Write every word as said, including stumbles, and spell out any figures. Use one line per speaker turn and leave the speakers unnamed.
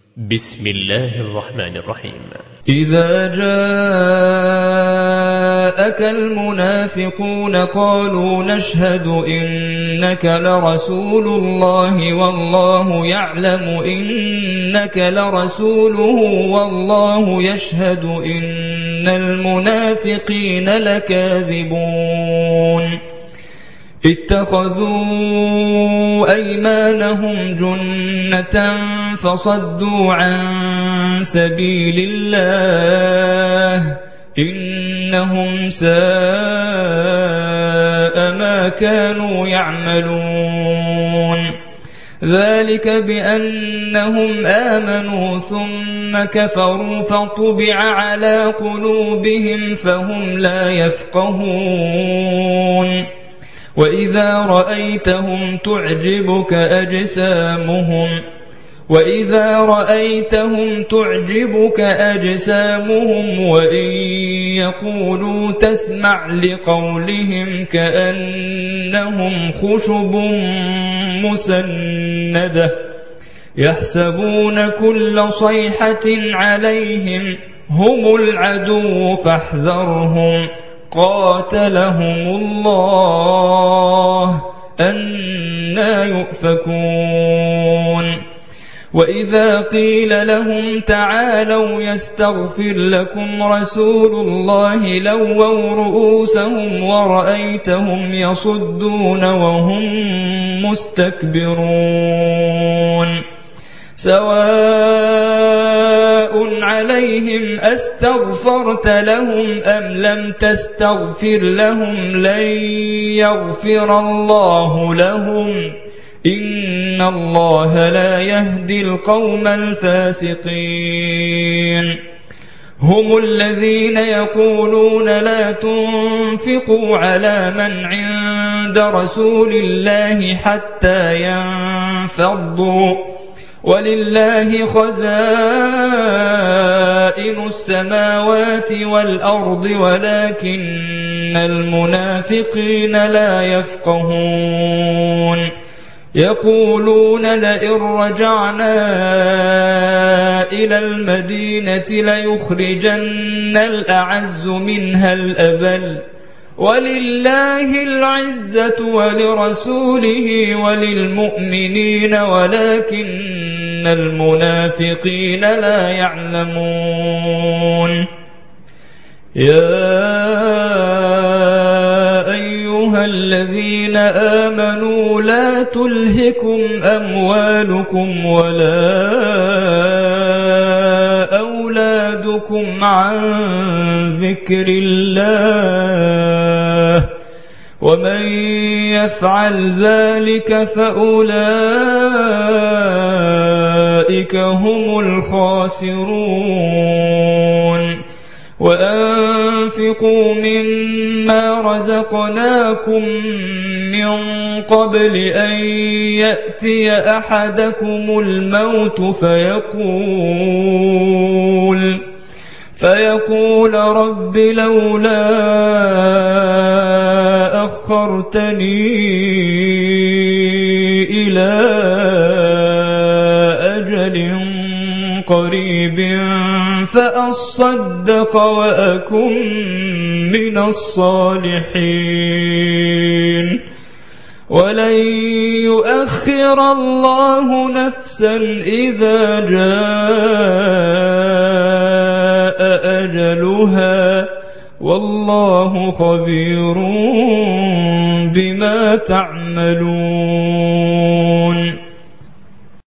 بسم الله الرحمن الرحيم.
إذا جاءك المنافقون قالوا نشهد إنك لرسول الله والله يعلم إنك لرسوله والله يشهد إن المنافقين لكاذبون اتخذوا أيمانهم جنة فصدوا عن سبيل الله إنهم ساء ما كانوا يعملون ذلك بأنهم آمنوا ثم كفروا فطبع على قلوبهم فهم لا يفقهون وإذا رأيتهم تعجبك أجسامهم وإذا رأيتهم تعجبك أجسامهم وإن يقولوا تسمع لقولهم كأنهم خشب مسندة يحسبون كل صيحة عليهم هم العدو فاحذرهم قاتلهم الله أنى يؤفكون وإذا قيل لهم تعالوا يستغفر لكم رسول الله لووا رؤوسهم ورأيتهم يصدون وهم مستكبرون سواء عليهم أستغفرت لهم أم لم تستغفر لهم لن يغفر الله لهم إن الله لا يهدي القوم الفاسقين هم الذين يقولون لا تنفقوا على من عند رسول الله حتى ينفضوا ولله خزائن السماوات والأرض ولكن المنافقين لا يفقهون يقولون لئن رجعنا إلى المدينة ليخرجن الأعز منها الأذل ولله العزة ولرسوله وللمؤمنين ولكن المنافقين لا يعلمون يا أيها الذين آمنوا لا تلهكم أموالكم ولا أولادكم عن ذكر الله ومن يفعل ذلك فأولئك هم الخاسرون وأنفقوا مما رزقناكم من قبل أن يأتي أحدكم الموت فيقول فيقول رب لولا أخرتني إلى أجل قريب فأصدق وأكن من الصالحين ولن يؤخر الله نفسا إذا جاء أجلها والله خبير بما تعملون.